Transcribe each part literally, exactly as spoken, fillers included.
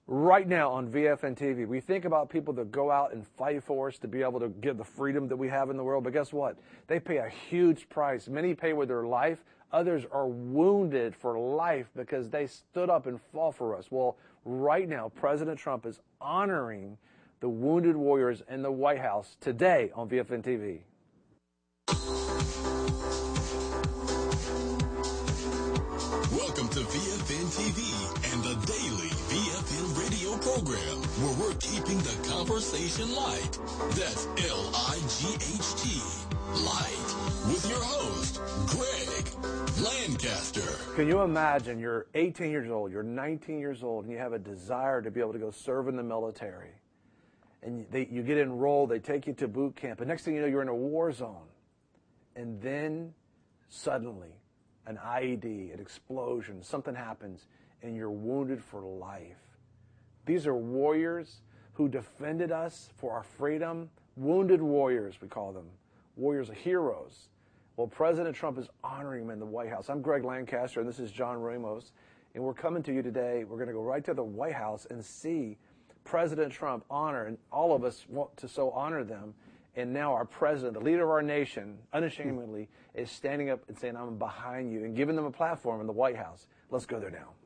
Right now on V F N T V, we think about people that go out and fight for us to be able to give the freedom that we have in the world. But guess what? They pay a huge price. Many pay with their life. Others are wounded for life because they stood up and fought for us. Well, right now, President Trump is honoring the wounded warriors in the White House today on V F N T V. Welcome to V F N T V and the daily V F N radio program, where we're keeping the conversation light. That's L I G H T, light, with your host, Greg Lancaster. Can you imagine you're eighteen years old, you're nineteen years old, and you have a desire to be able to go serve in the military. And they, you get enrolled, they take you to boot camp, and next thing you know, you're in a war zone. And then suddenly, an I E D, an explosion, something happens, and you're wounded for life. These are warriors who defended us for our freedom. Wounded warriors, we call them. Warriors are heroes. Well, President Trump is honoring them in the White House. I'm Greg Lancaster, and this is John Ramos. And we're coming to you today. We're going to go right to the White House and see President Trump honor, and all of us want to so honor them. And now our president, the leader of our nation, unashamedly, is standing up and saying, I'm behind you, and giving them a platform in the White House. Let's go there now.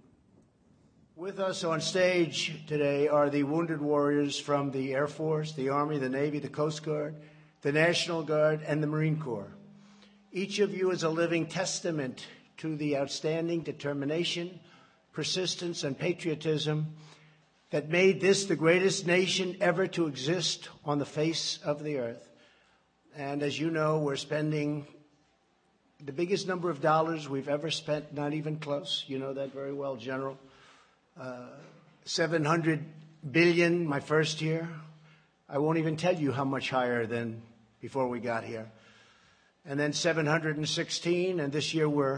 With us on stage today are the wounded warriors from the Air Force, the Army, the Navy, the Coast Guard, the National Guard, and the Marine Corps. Each of you is a living testament to the outstanding determination, persistence, and patriotism that made this the greatest nation ever to exist on the face of the earth. And as you know, we're spending the biggest number of dollars we've ever spent, not even close. You know that very well, General. Uh, seven hundred billion dollars my first year. I won't even tell you how much higher than before we got here. And then seven hundred sixteen, and this year we're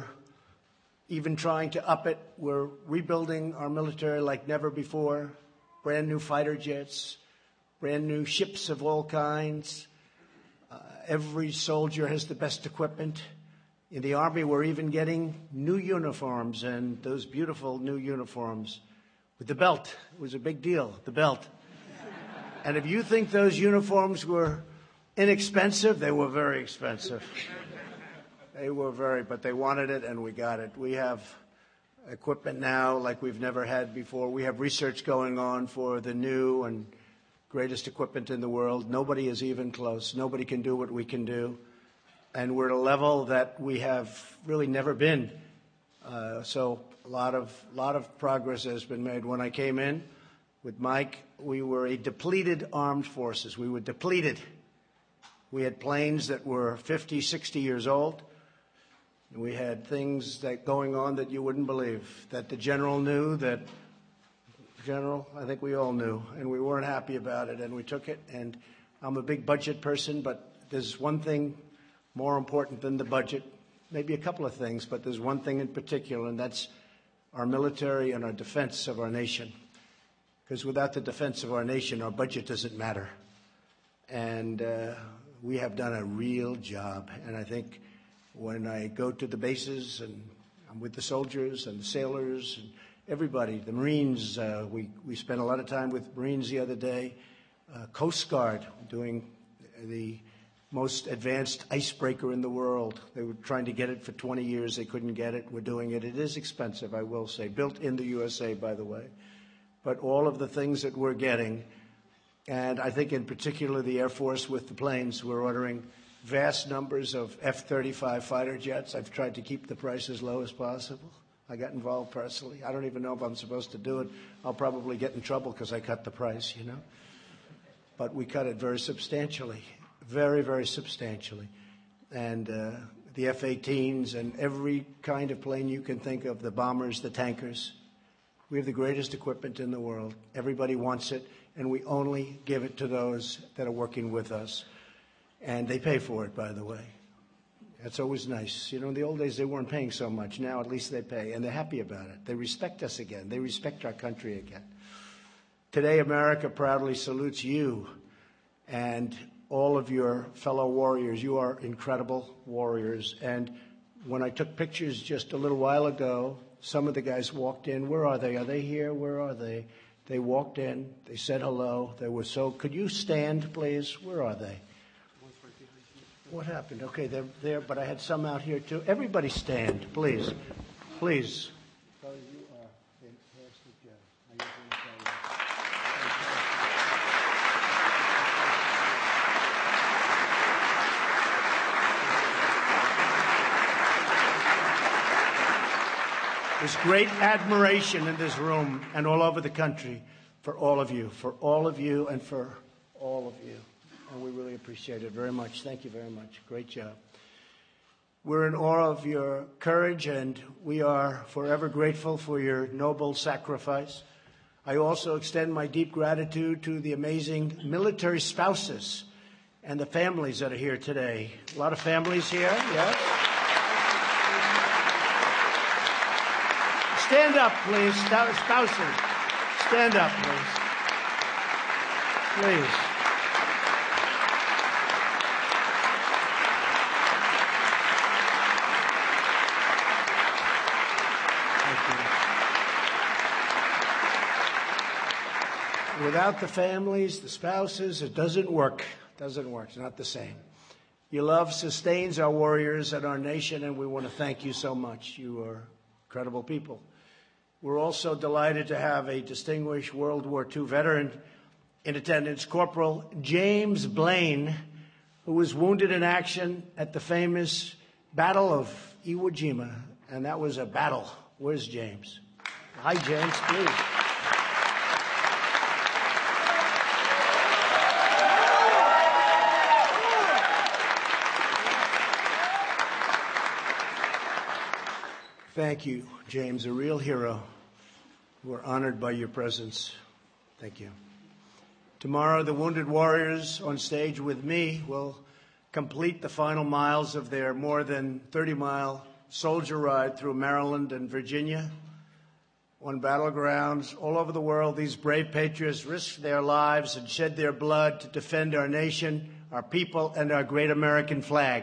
even trying to up it. We're rebuilding our military like never before. Brand new fighter jets, brand new ships of all kinds. Uh, every soldier has the best equipment. In the Army, we're even getting new uniforms, and those beautiful new uniforms with the belt. It was a big deal, the belt. And if you think those uniforms were inexpensive, they were very expensive. They were very, but they wanted it, and we got it. We have equipment now like we've never had before. We have research going on for the new and greatest equipment in the world. Nobody is even close. Nobody can do what we can do. And we're at a level that we have really never been. Uh, so a lot of, lot of progress has been made. When I came in with Mike, we were a depleted armed forces. We were depleted. We had planes that were fifty, sixty years old. We had things that going on that you wouldn't believe, that the general knew, that general, I think we all knew, and we weren't happy about it, and we took it. And I'm a big budget person, but there's one thing more important than the budget, maybe a couple of things, but there's one thing in particular, and that's our military and our defense of our nation. Because without the defense of our nation, our budget doesn't matter. And uh, we have done a real job, and I think when I go to the bases and I'm with the soldiers and the sailors and everybody, the Marines, uh, we, we spent a lot of time with Marines the other day, uh, Coast Guard doing the most advanced icebreaker in the world. They were trying to get it for twenty years. They couldn't get it. We're doing it. It is expensive, I will say, built in the U S A, by the way. But all of the things that we're getting, and I think in particular the Air Force with the planes, we're ordering vast numbers of F thirty-five fighter jets. I've tried to keep the price as low as possible. I got involved personally. I don't even know if I'm supposed to do it. I'll probably get in trouble because I cut the price, you know. But we cut it very substantially, very, very substantially. And uh, the F eighteens and every kind of plane you can think of, the bombers, the tankers. We have the greatest equipment in the world. Everybody wants it, and we only give it to those that are working with us. And they pay for it, by the way. That's always nice. You know, in the old days, they weren't paying so much. Now, at least they pay, and they're happy about it. They respect us again. They respect our country again. Today, America proudly salutes you and all of your fellow warriors. You are incredible warriors. And when I took pictures just a little while ago, some of the guys walked in. Where are they? Are they here? Where are they? They walked in. They said hello. They were so... Could you stand, please? Where are they? What happened? Okay, they're there, but I had some out here, too. Everybody stand, please. Please. There's great admiration in this room and all over the country for all of you, for all of you and for all of you. And we really appreciate it very much. Thank you very much. Great job. We're in awe of your courage, and we are forever grateful for your noble sacrifice. I also extend my deep gratitude to the amazing military spouses and the families that are here today. A lot of families here, yes? Stand up, please. Spouses, stand up, please. Please. Without the families, the spouses, it doesn't work. It doesn't work. It's not the same. Your love sustains our warriors and our nation, and we want to thank you so much. You are incredible people. We're also delighted to have a distinguished World War Two veteran in attendance, Corporal James Blaine, who was wounded in action at the famous Battle of Iwo Jima. And that was a battle. Where's James? Hi, James, please. Thank you, James, a real hero. We're honored by your presence. Thank you. Tomorrow, the Wounded Warriors on stage with me will complete the final miles of their more than thirty-mile soldier ride through Maryland and Virginia. On battlegrounds all over the world, these brave patriots risked their lives and shed their blood to defend our nation, our people, and our great American flag.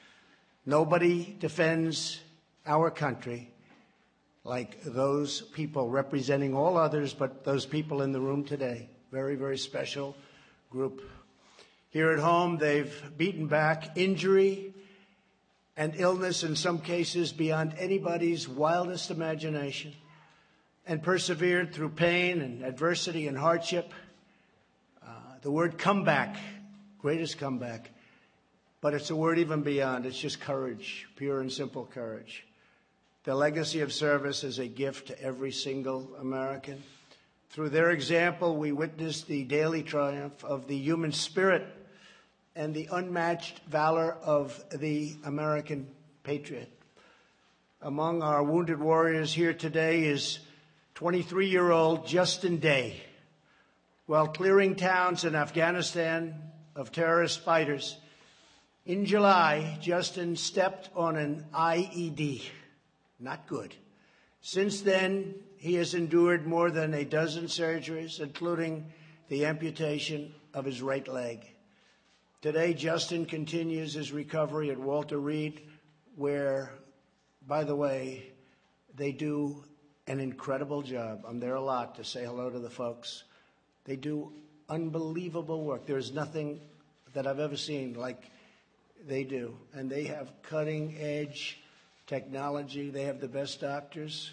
Nobody defends our country like those people representing all others, but those people in the room today. Very, very special group. Here at home, they've beaten back injury and illness, in some cases beyond anybody's wildest imagination, and persevered through pain and adversity and hardship. Uh, the word comeback, greatest comeback, but it's a word even beyond. It's just courage, pure and simple courage. The legacy of service is a gift to every single American. Through their example, we witness the daily triumph of the human spirit and the unmatched valor of the American patriot. Among our wounded warriors here today is twenty-three-year-old Justin Day. While clearing towns in Afghanistan of terrorist fighters, in July, Justin stepped on an I E D. Not good. Since then, he has endured more than a dozen surgeries, including the amputation of his right leg. Today, Justin continues his recovery at Walter Reed, where, by the way, they do an incredible job. I'm there a lot to say hello to the folks. They do unbelievable work. There's nothing that I've ever seen like they do. And they have cutting-edge technology. They have the best doctors.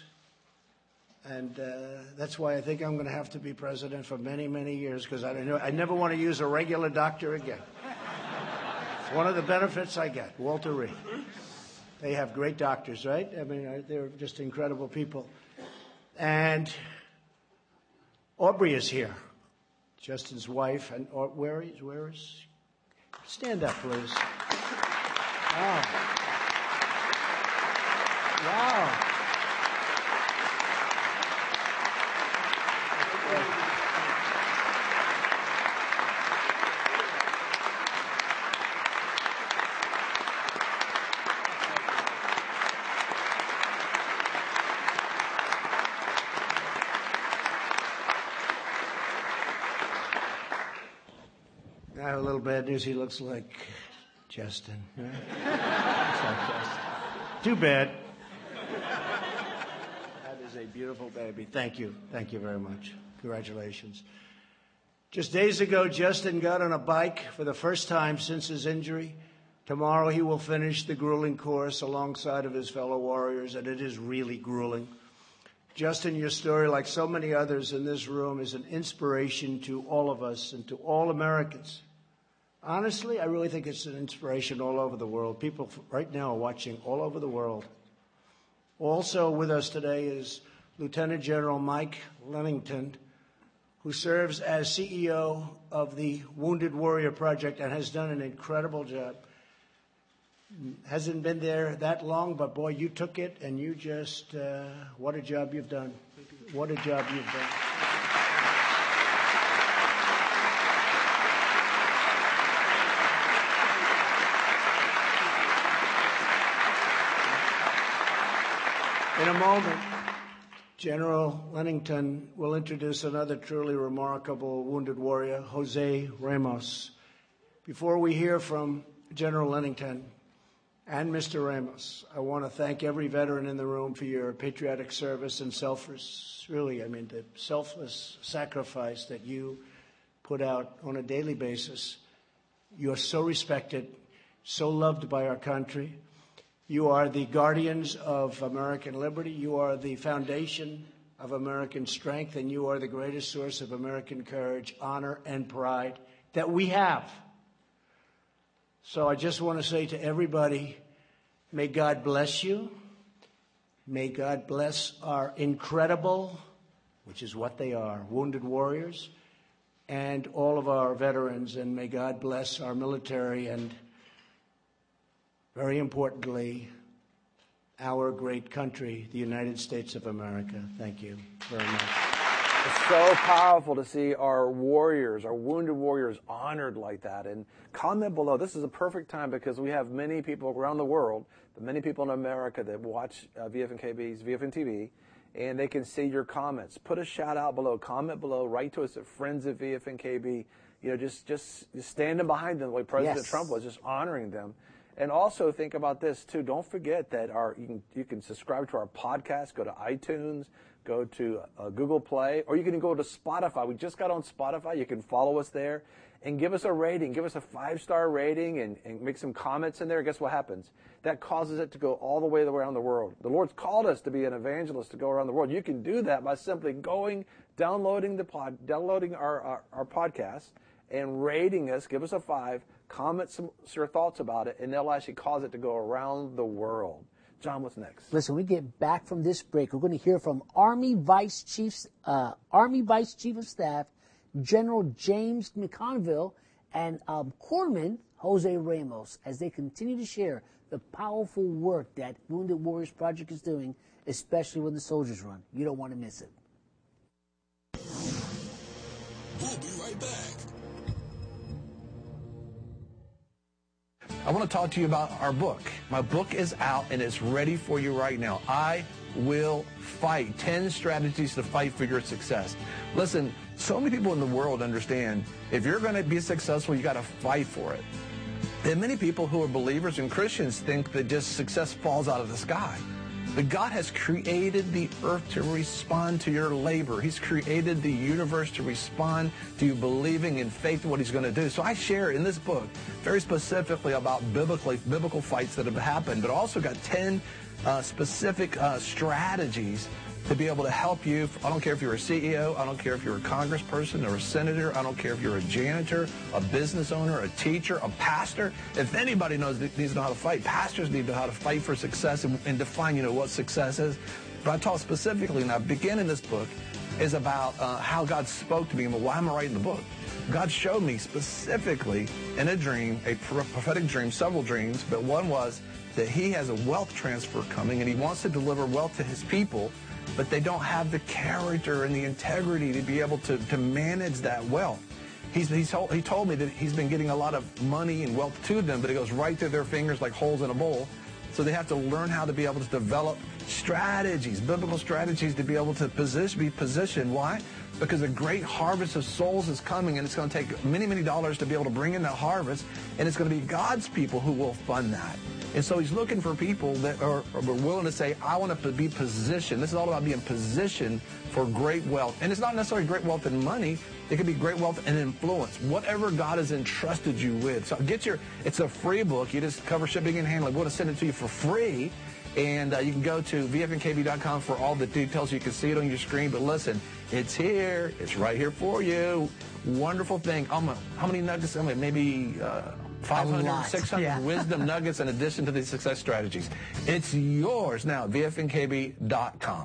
And uh, that's why I think I'm going to have to be president for many, many years, because I, I never want to use a regular doctor again. It's one of the benefits I get, Walter Reed. They have great doctors, right? I mean, they're just incredible people. And Aubrey is here, Justin's wife. And or, where is, where is? Stand up, please. Wow. Wow. I have a little bad news. He looks like Justin. Right? Looks like Justin. Too bad. That is a beautiful baby. Thank you. Thank you very much. Congratulations. Just days ago, Justin got on a bike for the first time since his injury. Tomorrow he will finish the grueling course alongside of his fellow warriors, and it is really grueling. Justin, your story, like so many others in this room, is an inspiration to all of us and to all Americans. Honestly, I really think it's an inspiration all over the world. People right now are watching all over the world. Also with us today is Lieutenant General Mike Lennington, who serves as C E O of the Wounded Warrior Project and has done an incredible job. Hasn't been there that long, but boy, you took it and you just, uh, what a job you've done. What a job you've done. In a moment, General Lennington will introduce another truly remarkable wounded warrior, Jose Ramos. Before we hear from General Lennington and Mister Ramos, I want to thank every veteran in the room for your patriotic service and selfless, really, I mean, the selfless sacrifice that you put out on a daily basis. You are so respected, so loved by our country. You are the guardians of American liberty. You are the foundation of American strength, and you are the greatest source of American courage, honor, and pride that we have. So I just want to say to everybody, may God bless you. May God bless our incredible, which is what they are, wounded warriors, and all of our veterans, and may God bless our military and, very importantly, our great country, the United States of America. Thank you very much. It's so powerful to see our warriors, our wounded warriors, honored like that. And comment below. This is a perfect time because we have many people around the world, but many people in America that watch uh, V F N K B's V F N T V, and they can see your comments. Put a shout out below. Comment below. Write to us at Friends at V F N K B. You know, just just standing behind them the way President Yes. Trump was, just honoring them. And also think about this too. Don't forget that our you can, you can subscribe to our podcast. Go to iTunes, go to uh, Google Play, or you can go to Spotify. We just got on Spotify. You can follow us there and give us a rating. Give us a five-star rating and, and make some comments in there. Guess what happens? That causes it to go all the way around the world. The Lord's called us to be an evangelist to go around the world. You can do that by simply going, downloading the pod, downloading our, our, our podcast, and rating us. Give us a five. Comment some your thoughts about it, and they'll actually cause it to go around the world. John, what's next? Listen, when we get back from this break, we're going to hear from Army Vice Chief, uh, Army Vice Chief of Staff, General James McConville, and um, Corpsman Jose Ramos, as they continue to share the powerful work that Wounded Warriors Project is doing, especially when the soldiers run. You don't want to miss it. We'll be right back. I want to talk to you about our book. My book is out and it's ready for you right now. I Will Fight. ten strategies to fight for your success. Listen, so many people in the world understand if you're going to be successful, you got to fight for it. And many people who are believers and Christians think that just success falls out of the sky. But God has created the earth to respond to your labor. He's created the universe to respond to you believing in faith in what he's going to do. So I share in this book very specifically about biblically, biblical fights that have happened, but also got ten uh, specific uh, strategies to be able to help you. I don't care if you're a C E O. I don't care if you're a congressperson or a senator. I don't care if you're a janitor, a business owner, a teacher, a pastor. If anybody knows needs to know how to fight, pastors need to know how to fight for success and, and define, you know, what success is. But I talk specifically, and I begin in this book, is about uh, how God spoke to me and why am I writing the book. God showed me specifically in a dream, a prophetic dream, several dreams, but one was that he has a wealth transfer coming and he wants to deliver wealth to his people, but they don't have the character and the integrity to be able to, to manage that wealth. He's, he's told, he told me that he's been getting a lot of money and wealth to them, but it goes right through their fingers like holes in a bowl. So they have to learn how to be able to develop strategies, biblical strategies to be able to position, be positioned. Why? Because a great harvest of souls is coming, and it's going to take many, many dollars to be able to bring in that harvest, and it's going to be God's people who will fund that. And so he's looking for people that are, are willing to say, I want to be positioned. This is all about being positioned for great wealth. And it's not necessarily great wealth in money. It could be great wealth and influence, whatever God has entrusted you with. So get your, it's a free book. You just cover shipping and handling. We want to send it to you for free. And uh, you can go to V F N K B dot com for all the details. You can see it on your screen. But listen, it's here. It's right here for you. Wonderful thing. Um, how many nuggets? I mean, maybe uh, five hundred, six hundred yeah. wisdom nuggets in addition to the success strategies. It's yours now, V F N K B dot com.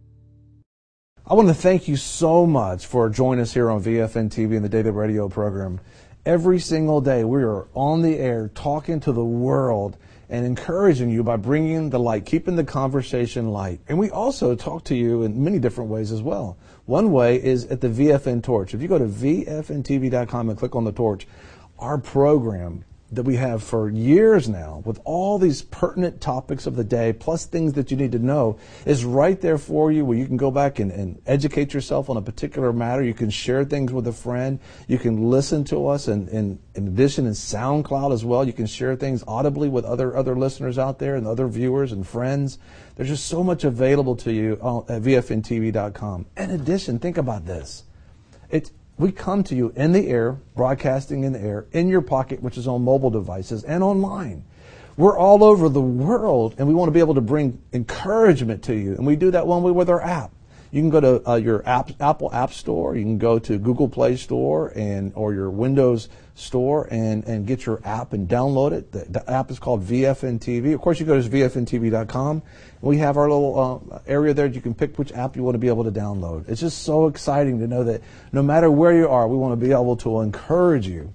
I want to thank you so much for joining us here on V F N T V and the Daily Radio program. Every single day we are on the air talking to the world and encouraging you by bringing the light, keeping the conversation light. And we also talk to you in many different ways as well. One way is at the V F N Torch. If you go to V F N T V dot com and click on the torch, our program that we have for years now with all these pertinent topics of the day, plus things that you need to know, is right there for you where you can go back and, and educate yourself on a particular matter. You can share things with a friend. You can listen to us, and, and in addition, in SoundCloud as well. You can share things audibly with other, other listeners out there and other viewers and friends. There's just so much available to you at V F N T V dot com. In addition, think about this. It's We come to you in the air, broadcasting in the air, in your pocket, which is on mobile devices, and online. We're all over the world, and we want to be able to bring encouragement to you. And we do that one way with our app. You can go to uh, your app, Apple App Store. You can go to Google Play Store and or your Windows Store and, and get your app and download it. The, the app is called V F N T V. Of course, you go to V F N T V dot com. We have our little uh, area there. You can pick which app you want to be able to download. It's just so exciting to know that no matter where you are, we want to be able to encourage you.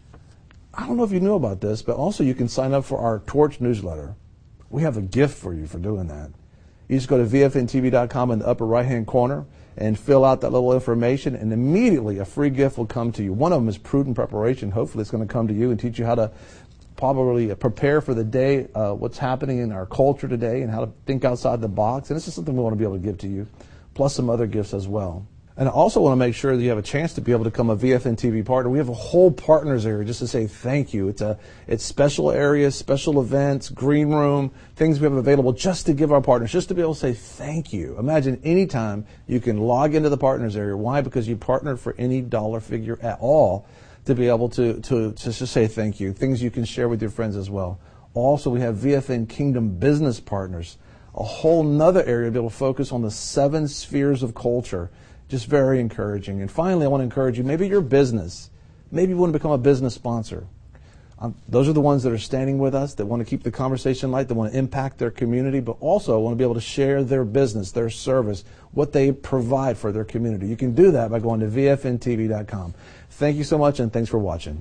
I don't know if you knew about this, but also you can sign up for our Torch newsletter. We have a gift for you for doing that. You just go to V F N T V dot com in the upper right-hand corner and fill out that little information, and immediately a free gift will come to you. One of them is Prudent Preparation. Hopefully it's going to come to you and teach you how to probably prepare for the day, uh, what's happening in our culture today, and how to think outside the box. And this is something we want to be able to give to you, plus some other gifts as well. And I also want to make sure that you have a chance to be able to become a V F N T V partner. We have a whole partners area just to say thank you. It's a it's special areas, special events, green room, things we have available just to give our partners, just to be able to say thank you. Imagine any time you can log into the partners area. Why? Because you partnered for any dollar figure at all to be able to, to, to just say thank you. Things you can share with your friends as well. Also, we have V F N Kingdom Business Partners, a whole nother area to be able to focus on the seven spheres of culture. Just very encouraging. And finally, I want to encourage you, maybe your business, maybe you want to become a business sponsor. Um, those are the ones that are standing with us, that want to keep the conversation light, that want to impact their community, but also want to be able to share their business, their service, what they provide for their community. You can do that by going to V F N T V dot com. Thank you so much, and thanks for watching.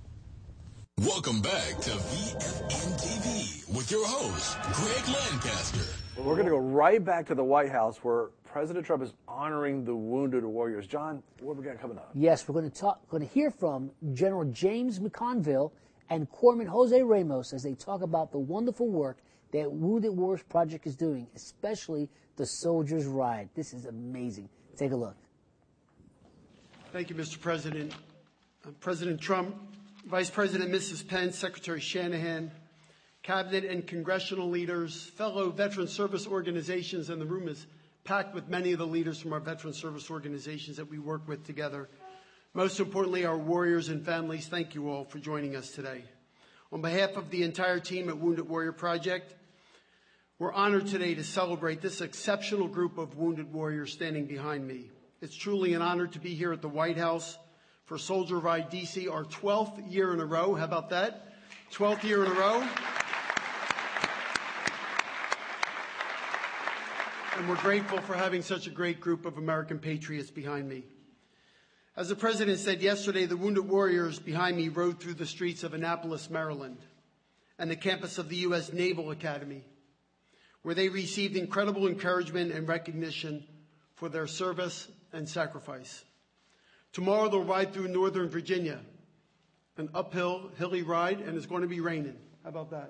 Welcome back to V F N T V with your host, Greg Lancaster. We're going to go right back to the White House where President Trump is honoring the wounded warriors. John, what have we got coming up? Yes, we're going to talk. Going to hear from General James McConville and Corpsman Jose Ramos as they talk about the wonderful work that Wounded Warriors Project is doing, especially the Soldier's Ride. This is amazing. Take a look. Thank you, Mister President. Uh, President Trump, Vice President Missus Pence, Secretary Shanahan, Cabinet and congressional leaders, fellow veteran service organizations, and the room is packed with many of the leaders from our veteran service organizations that we work with together. Most importantly, our warriors and families, thank you all for joining us today. On behalf of the entire team at Wounded Warrior Project, we're honored today to celebrate this exceptional group of wounded warriors standing behind me. It's truly an honor to be here at the White House for Soldier Ride D C, our twelfth year in a row. How about that? twelfth year in a row. And we're grateful for having such a great group of American patriots behind me. As the President said yesterday, the Wounded Warriors behind me rode through the streets of Annapolis, Maryland, and the campus of the U S Naval Academy, where they received incredible encouragement and recognition for their service and sacrifice. Tomorrow they'll ride through Northern Virginia, an uphill, hilly ride, and it's going to be raining. How about that?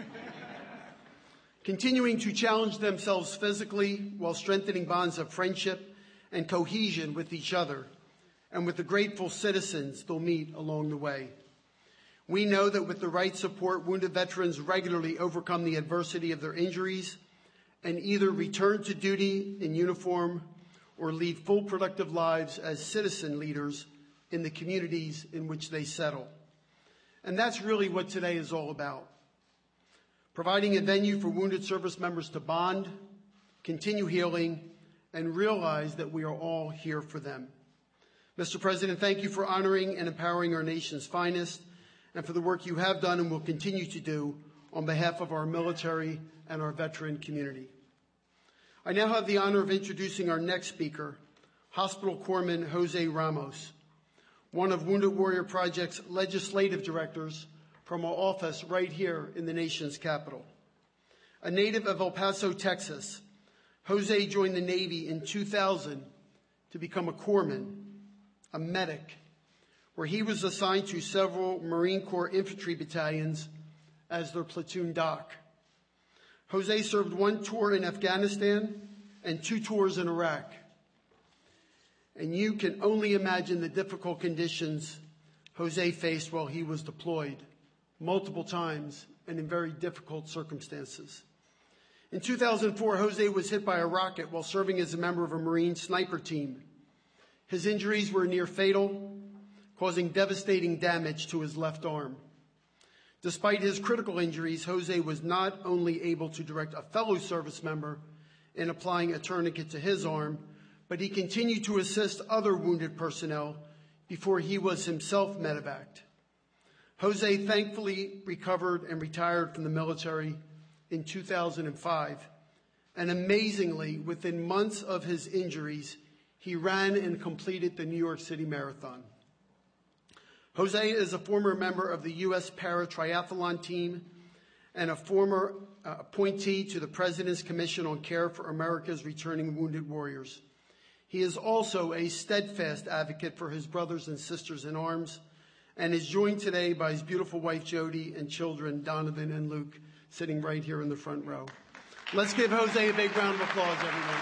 Continuing to challenge themselves physically while strengthening bonds of friendship and cohesion with each other and with the grateful citizens they'll meet along the way. We know that with the right support, wounded veterans regularly overcome the adversity of their injuries and either return to duty in uniform or lead full productive lives as citizen leaders in the communities in which they settle. And that's really what today is all about. Providing a venue for wounded service members to bond, continue healing, and realize that we are all here for them. Mister President, thank you for honoring and empowering our nation's finest and for the work you have done and will continue to do on behalf of our military and our veteran community. I now have the honor of introducing our next speaker, Hospital Corpsman Jose Ramos, one of Wounded Warrior Project's legislative directors from our office right here in the nation's capital. A native of El Paso, Texas, Jose joined the Navy in two thousand to become a corpsman, a medic, where he was assigned to several Marine Corps infantry battalions as their platoon doc. Jose served one tour in Afghanistan and two tours in Iraq. And you can only imagine the difficult conditions Jose faced while he was deployed, multiple times and in very difficult circumstances. In two thousand four, Jose was hit by a rocket while serving as a member of a Marine sniper team. His injuries were near fatal, causing devastating damage to his left arm. Despite his critical injuries, Jose was not only able to direct a fellow service member in applying a tourniquet to his arm, but he continued to assist other wounded personnel before he was himself medevaced. Jose thankfully recovered and retired from the military in two thousand five, and amazingly, within months of his injuries, he ran and completed the New York City Marathon. Jose is a former member of the U S Para Triathlon team and a former uh, appointee to the President's Commission on Care for America's Returning Wounded Warriors. He is also a steadfast advocate for his brothers and sisters in arms and is joined today by his beautiful wife, Jody, and children, Donovan and Luke, sitting right here in the front row. Let's give Jose a big round of applause, everyone.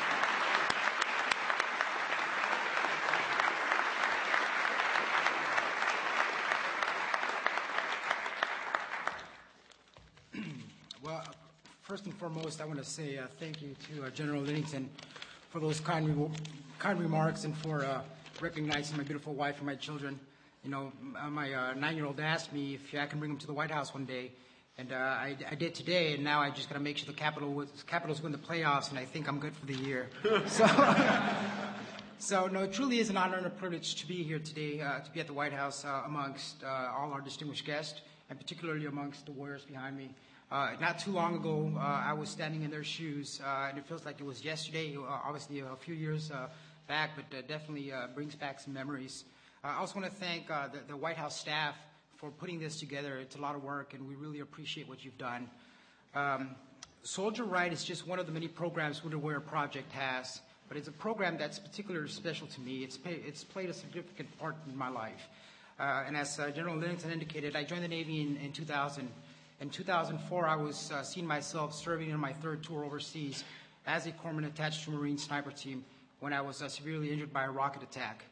Well, first and foremost, I want to say uh, thank you to uh, General Linnington for those kind, re- kind remarks and for uh, recognizing my beautiful wife and my children. You know, my uh, nine-year-old asked me if I can bring him to the White House one day, and uh, I, I did today, and now I just got to make sure the Capitol was, Capitals win the playoffs, and I think I'm good for the year. so, so, no, it truly is an honor and a privilege to be here today, uh, to be at the White House uh, amongst uh, all our distinguished guests, and particularly amongst the warriors behind me. Uh, not too long ago, uh, I was standing in their shoes, uh, and it feels like it was yesterday, uh, obviously a few years uh, back, but uh, definitely uh, brings back some memories. Uh, I also want to thank uh, the, the White House staff for putting this together. It's a lot of work, and we really appreciate what you've done. Um, Soldier Right is just one of the many programs Wounded Warrior Project has, but it's a program that's particularly special to me. It's, pay, it's played a significant part in my life. Uh, and as uh, General Linnington indicated, I joined the Navy in, in two thousand. In two thousand four, I was uh, seeing myself serving in my third tour overseas as a corpsman attached to a Marine sniper team when I was uh, severely injured by a rocket attack.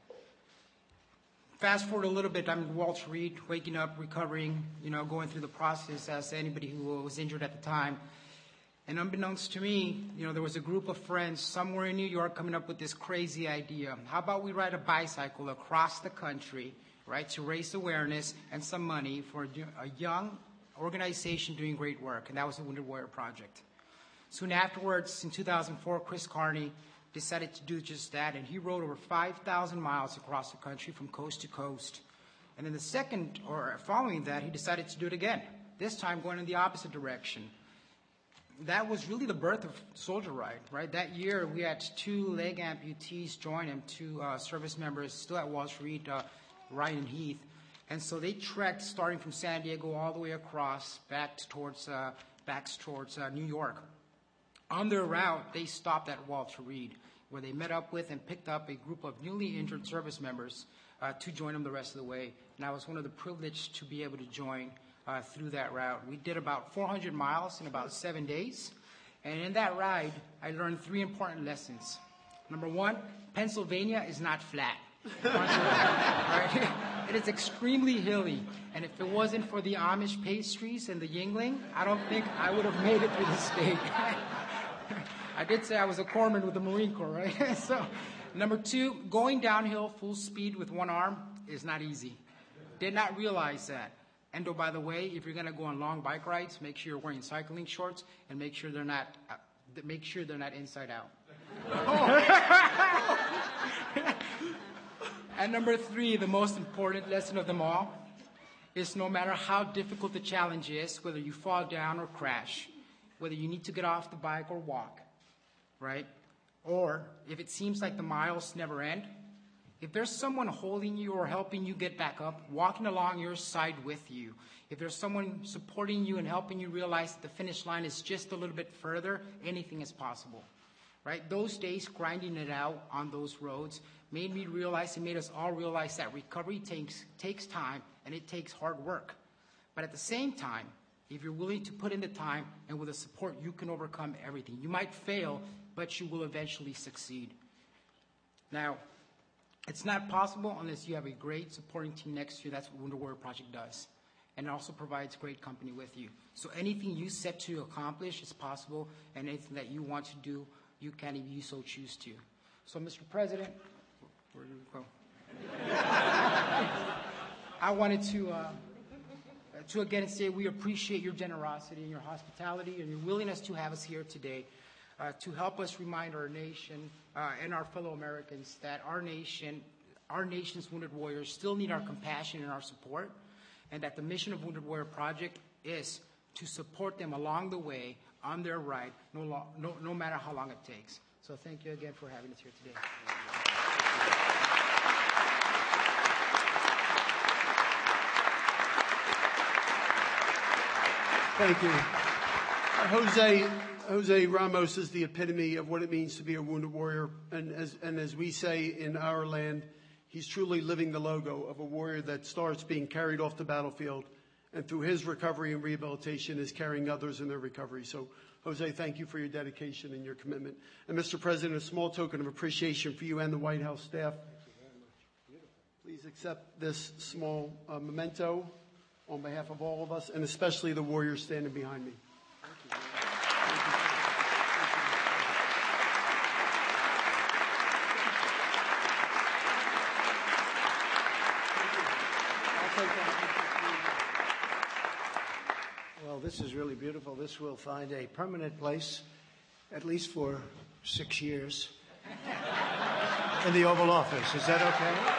Fast forward a little bit, I'm in Walter Reed, waking up, recovering, you know, going through the process as anybody who was injured at the time. And unbeknownst to me, you know, there was a group of friends somewhere in New York coming up with this crazy idea. How about we ride a bicycle across the country, right, to raise awareness and some money for a young organization doing great work, and that was the Wounded Warrior Project. Soon afterwards, in two thousand four, Chris Carney decided to do just that, and he rode over five thousand miles across the country from coast to coast. And then the second, or following that, he decided to do it again, this time going in the opposite direction. That was really the birth of Soldier Right, right? That year, we had two leg amputees join him, two uh, service members still at Walter Reed, uh, Ryan Heath. And so they trekked starting from San Diego all the way across back towards, uh, back towards uh, New York. On their route, they stopped at Walter Reed, where they met up with and picked up a group of newly injured service members uh, to join them the rest of the way. And I was one of the privileged to be able to join uh, through that route. We did about four hundred miles in about seven days. And in that ride, I learned three important lessons. Number one, Pennsylvania is not flat. Right? It is extremely hilly, and if it wasn't for the Amish pastries and the Yingling, I don't think I would have made it through the state. I did say I was a corpsman with the Marine Corps, right? So, number two, going downhill full speed with one arm is not easy. Did not realize that. And oh, by the way, if you're going to go on long bike rides, make sure you're wearing cycling shorts and make sure they're not, uh, make sure they're not inside out. And number three, the most important lesson of them all, is no matter how difficult the challenge is, whether you fall down or crash, whether you need to get off the bike or walk, right? Or if it seems like the miles never end, if there's someone holding you or helping you get back up, walking along your side with you, if there's someone supporting you and helping you realize that the finish line is just a little bit further, anything is possible, right? Those days grinding it out on those roads made me realize, and made us all realize that recovery takes, takes time and it takes hard work. But at the same time, if you're willing to put in the time and with the support, you can overcome everything. You might fail, but you will eventually succeed. Now, it's not possible unless you have a great supporting team next to you. That's what Wounded Warrior Project does. And it also provides great company with you. So anything you set to accomplish is possible, and anything that you want to do, you can if you so choose to. So, Mister President, where do we go? I wanted to, uh, to again say we appreciate your generosity and your hospitality and your willingness to have us here today. Uh, to help us remind our nation uh, and our fellow Americans that our nation, our nation's Wounded Warriors still need our compassion and our support, and that the mission of Wounded Warrior Project is to support them along the way on their ride, no, lo- no, no matter how long it takes. So thank you again for having us here today. Thank you. Jose, Jose Ramos is the epitome of what it means to be a wounded warrior. And as, and as we say in our land, he's truly living the logo of a warrior that starts being carried off the battlefield and through his recovery and rehabilitation is carrying others in their recovery. So, Jose, thank you for your dedication and your commitment. And Mister President, a small token of appreciation for you and the White House staff. Please accept this small uh, memento on behalf of all of us, and especially the warriors standing behind me. Thank you. Well, this is really beautiful. This will find a permanent place, at least for six years, in the Oval Office. Is that okay?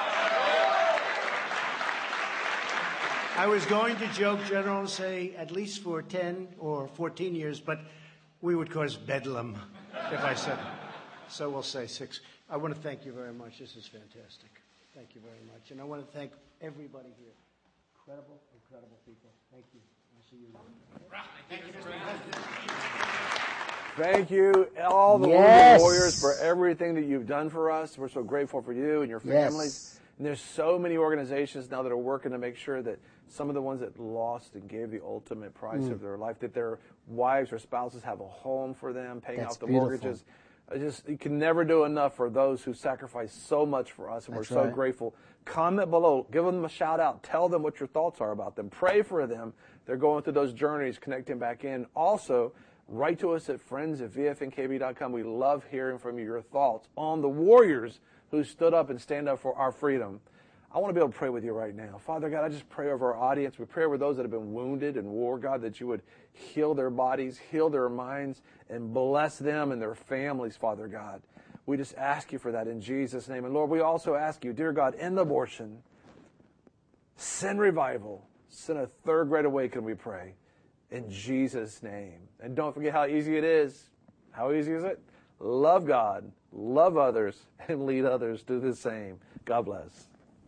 I was going to joke, General, and say at least for ten or fourteen years, but we would cause bedlam if I said it. So we'll say six. I want to thank you very much. This is fantastic. Thank you very much. And I want to thank everybody here. Incredible, incredible people. Thank you. I'll see you later. Thank you, all the Yes. Wounded Warriors, for everything that you've done for us. We're so grateful for you and your families. Yes. And there's so many organizations now that are working to make sure that some of the ones that lost and gave the ultimate price Mm. of their life, that their wives or spouses have a home for them, paying That's off the beautiful. mortgages. I just, you can never do enough for those who sacrifice so much for us, and That's we're so right. grateful. Comment below. Give them a shout out. Tell them what your thoughts are about them. Pray for them. They're going through those journeys, connecting back in. Also, write to us at friends at v f n k b dot com. We love hearing from you, your thoughts on the warriors who stood up and stand up for our freedom. I want to be able to pray with you right now. Father God, I just pray over our audience. We pray over those that have been wounded in war, God, that you would heal their bodies, heal their minds, and bless them and their families, Father God. We just ask you for that in Jesus' name. And Lord, we also ask you, dear God, end abortion, send revival, send a third great awakening, we pray, in Jesus' name. And don't forget how easy it is. How easy is it? Love God, love others, and lead others to do the same. God bless.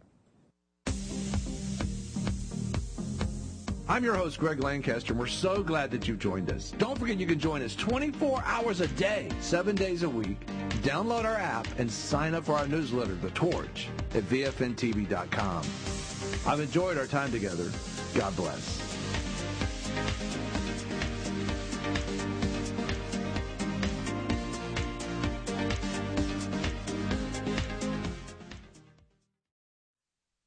I'm your host, Greg Lancaster, and we're so glad that you joined us. Don't forget you can join us twenty-four hours a day, seven days a week. Download our app and sign up for our newsletter, The Torch, at v f n t v dot com. I've enjoyed our time together. God bless.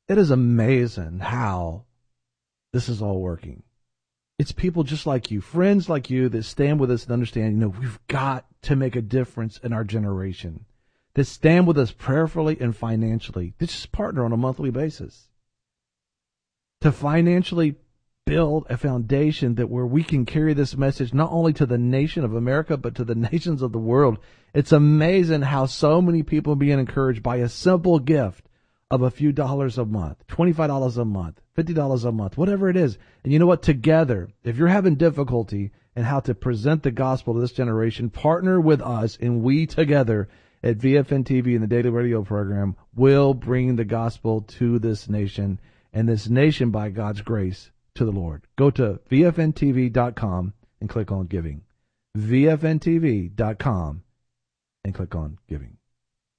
It is amazing how this is all working. It's people just like you, friends like you, that stand with us and understand, you know, we've got to make a difference in our generation, that stand with us prayerfully and financially, that just partner on a monthly basis to financially build a foundation that where we can carry this message not only to the nation of America, but to the nations of the world. It's amazing how so many people are being encouraged by a simple gift of a few dollars a month, twenty-five dollars a month, fifty dollars a month, whatever it is. And you know what? Together, if you're having difficulty in how to present the gospel to this generation, partner with us, and we together at V F N T V and the Daily Radio program will bring the gospel to this nation, and this nation, by God's grace, to the Lord. Go to V F N T V dot com and click on giving. V F N T V dot com and click on giving.